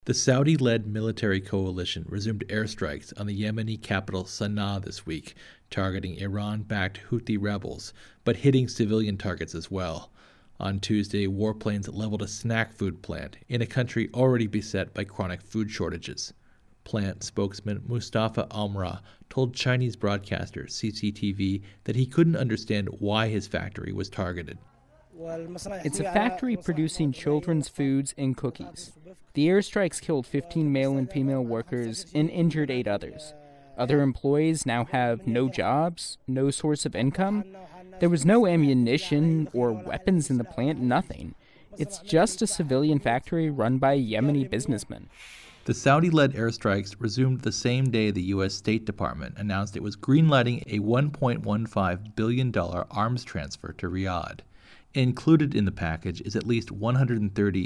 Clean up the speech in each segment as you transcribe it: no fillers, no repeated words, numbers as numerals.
The Saudi-led military coalition resumed airstrikes on the Yemeni capital Sana'a this week, targeting Iran-backed Houthi rebels, but hitting civilian targets as well. On Tuesday, warplanes leveled a snack food plant in a country already beset by chronic food shortages. Plant spokesman Mustafa Almra told Chinese broadcaster CCTV that he couldn't understand why his factory was targeted. It's a factory producing children's foods and cookies. The airstrikes killed 15 male and female workers and injured 8 others. Other employees now have no jobs, no source of income. There was no ammunition or weapons in the plant, nothing. It's just a civilian factory run by Yemeni businessmen. The Saudi-led airstrikes resumed the same day the U.S. State Department announced it was greenlighting a $1.15 billion arms transfer to Riyadh. Included in the package is at least 130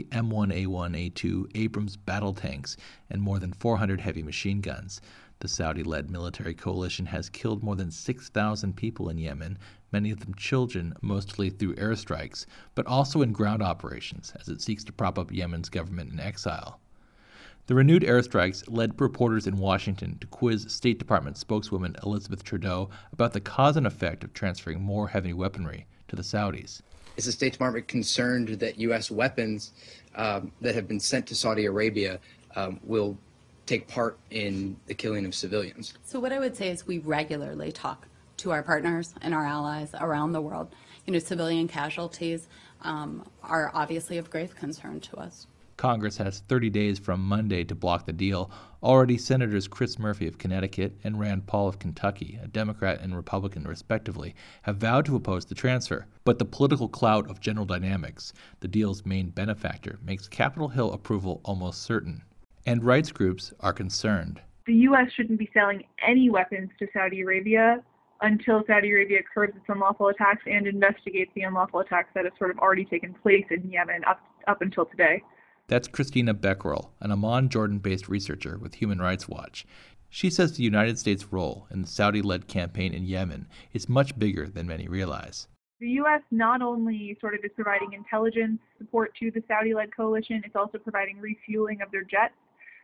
M1A1A2 Abrams battle tanks and more than 400 heavy machine guns. The Saudi-led military coalition has killed more than 6,000 people in Yemen, many of them children, mostly through airstrikes, but also in ground operations as it seeks to prop up Yemen's government in exile. The renewed airstrikes led reporters in Washington to quiz State Department spokeswoman Elizabeth Trudeau about the cause and effect of transferring more heavy weaponry to the Saudis. Is the State Department concerned that U.S. weapons that have been sent to Saudi Arabia will take part in the killing of civilians? So what I would say is we regularly talk to our partners and our allies around the world. Civilian casualties are obviously of grave concern to us. Congress has 30 days from Monday to block the deal. Already, Senators Chris Murphy of Connecticut and Rand Paul of Kentucky, a Democrat and Republican respectively, have vowed to oppose the transfer. But the political clout of General Dynamics, the deal's main benefactor, makes Capitol Hill approval almost certain. And rights groups are concerned. The U.S. shouldn't be selling any weapons to Saudi Arabia until Saudi Arabia curbs its unlawful attacks and investigates the unlawful attacks that have sort of already taken place in Yemen up until today. That's Christina Beckerel, an Amman, Jordan-based researcher with Human Rights Watch. She says the United States' role in the Saudi-led campaign in Yemen is much bigger than many realize. The U.S. not only sort of is providing intelligence support to the Saudi-led coalition, it's also providing refueling of their jets.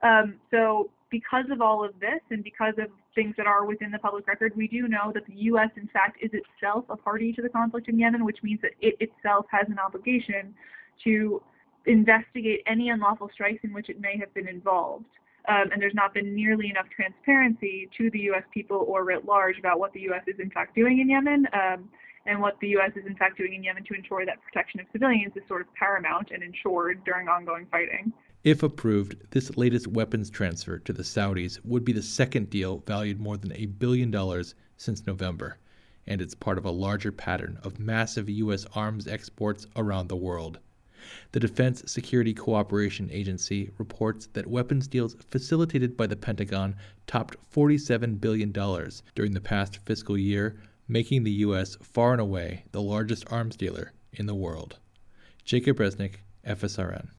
So because of all of this and because of things that are within the public record, we do know that the U.S. in fact is itself a party to the conflict in Yemen, which means that it itself has an obligation to investigate any unlawful strikes in which it may have been involved. And there's not been nearly enough transparency to the U.S. people or writ large about what the U.S. is in fact doing in Yemen, and what the U.S. is in fact doing in Yemen to ensure that protection of civilians is sort of paramount and ensured during ongoing fighting. If approved, this latest weapons transfer to the Saudis would be the second deal valued more than $1 billion since November, and it's part of a larger pattern of massive U.S. arms exports around the world. The Defense Security Cooperation Agency reports that weapons deals facilitated by the Pentagon topped $47 billion during the past fiscal year, making the U.S. far and away the largest arms dealer in the world. Jacob Resnick, FSRN.